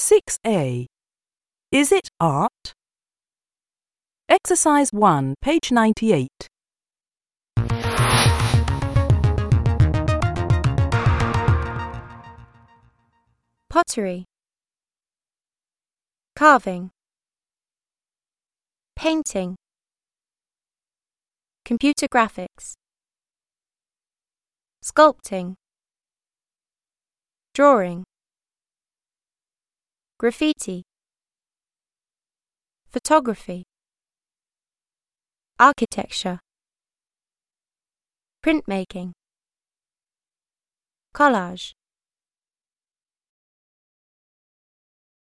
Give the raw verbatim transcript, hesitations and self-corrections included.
six A. Is it art? Exercise one, page ninety-eight. Pottery, carving, painting, computer graphics, sculpting, drawing, graffiti, photography, architecture, printmaking, collage.